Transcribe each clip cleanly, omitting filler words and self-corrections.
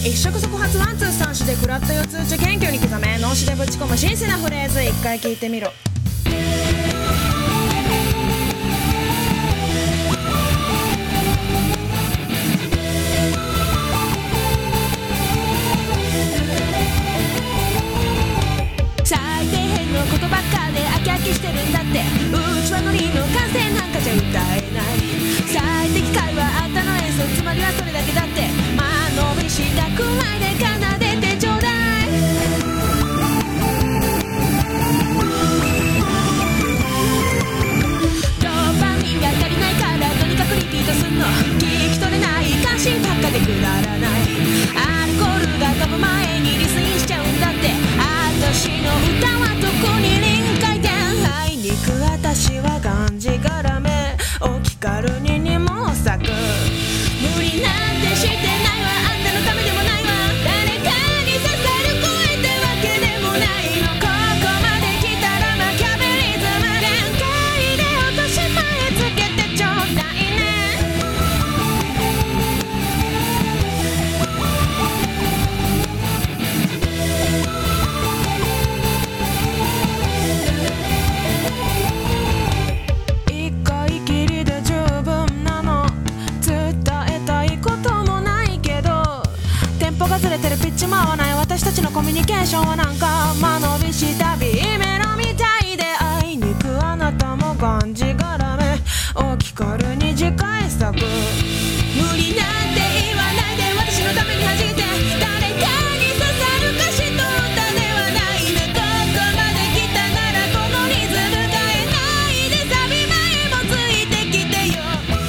一触即発ワンツー三種で食らった四つ打ち謙虚に刻め脳死でぶち込む新鮮なフレーズ一回聞いてみろ。最底辺のことばっかで飽き飽きしてるんだって。うちはノリの完成なんかじゃ歌えない。最適解はあんたの演奏、つまりはそれだけだって。間延びしたくらいで奏でてちょうだい。ドーパミンが足りないからとにかくリピートすんの。聞き取れない関心ばっかでくだらない。アルコールが飛ぶ前にリスインしちゃうんだって。私の歌はどこに臨界点。あいにく私はがんじがらめ大きかるににも咲く。無理なんてしてないわ、あんたのためでもないわ。誰かに刺さる声ってわけでもないの。ここまで来たらマキャベリズム限界で落とし前つけてちょうだいね。一回きりで十分なの。伝えたいこともないけど、テンポがずれてるピッチも合わない私たちのコミュニケーションはなんか間延びした B メロみたいで。あいにくあなたもがんじがらめ大きかるに次回作。無理なんて言わないで私のために弾いて。誰かに刺さる歌詞と歌ではないね。ここまで来たならこのリズム変えないで。サビ前もついてきてよ。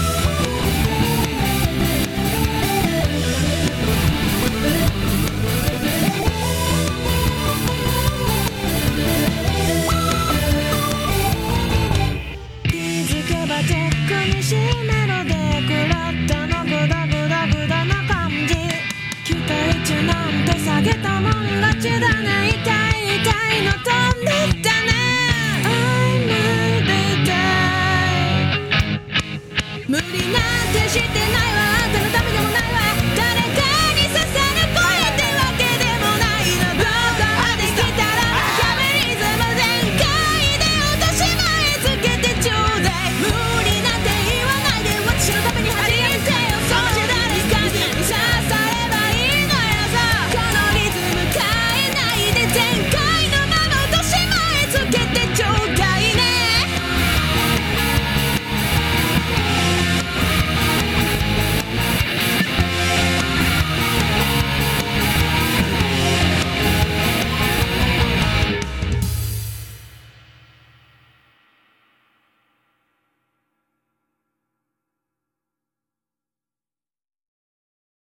気づけばとっくに C メロで食らったの。グダグダグダな感じ。期待値なんて下げたもん勝ちだね。